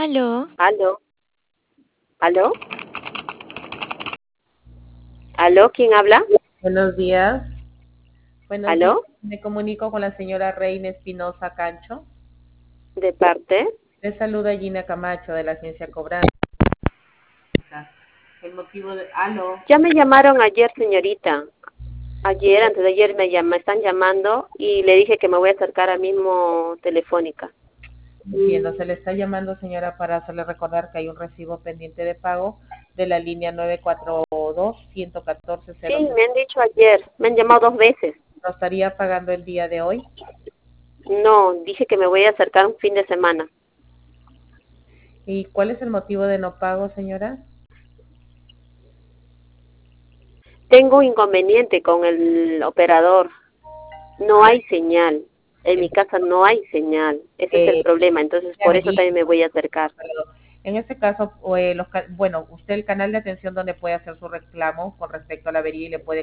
Aló, Aló, aló, aló, ¿quién habla? Buenos días. Buenos días. Aló, Me comunico con la señora Reina Espinosa Cancho. ¿de parte? Le saluda Gina Camacho de la agencia Cobranza. El motivo de... Aló. Ya me llamaron ayer, señorita. Ayer, antes de ayer me están llamando y le dije que me voy a acercar al mismo Telefónica. Entiendo, se le está llamando, señora, para hacerle recordar que hay un recibo pendiente de pago de la línea 942-114-0. Sí, me han dicho ayer, me han llamado 2 veces. ¿Lo estaría pagando el día de hoy? No, dije que me voy a acercar un fin de semana. ¿Y cuál es el motivo de no pago, señora? Tengo un inconveniente con el operador. No hay señal. En mi casa no hay señal. Ese es el Eh, problema. Entonces, por eso también me voy a acercar. En este caso, bueno, usted el canal de atención donde puede hacer su reclamo con respecto a la avería y le puede